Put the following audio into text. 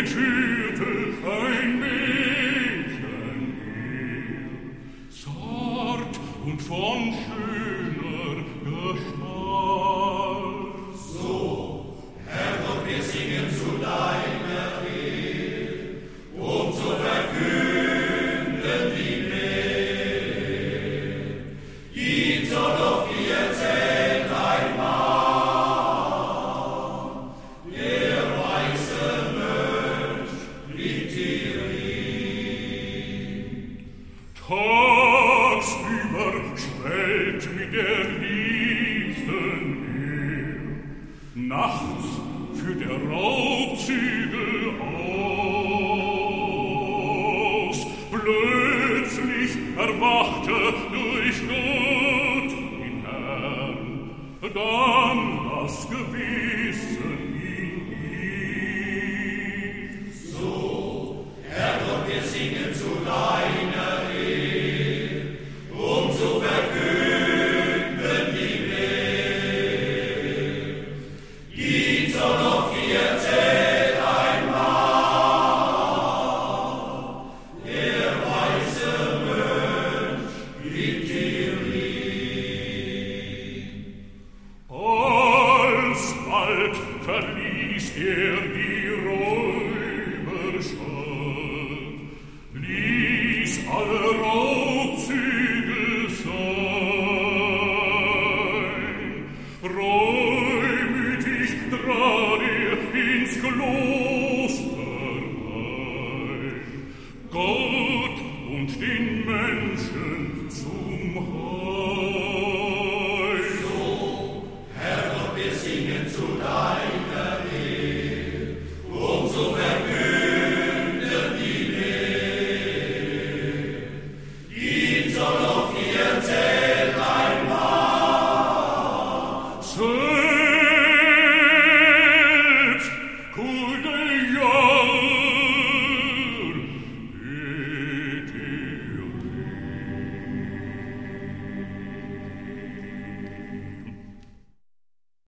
führte ein Mädchen her, zart und von schöner Gestalt. So, Herrgott, wir singen zu deiner Ehre, um zu verkünden die Lehre. Ihn soll doch wie erzählt ein Mann, der weiße Mönch liegt hierin. Tagsüber schwellt mit der Liebsten her, nachts führt der Raubzügel aus. Plötzlich erwachte durch Gott den Herrn, dann das Gewissen in ihm. So, Herrgott, wir singen zu deiner Ehre, um zu verkünden die Lehre. Ihn soll noch wie erzählt ein Mann, der weiße Mönch liegt hierin. Alsbald verließ die Räuberstadt, ließ alle Raubzügel sein. Reumütig trat ins Kloster ein, Gott und den Menschen zum Heil. Herrgott, wir singen zu deiner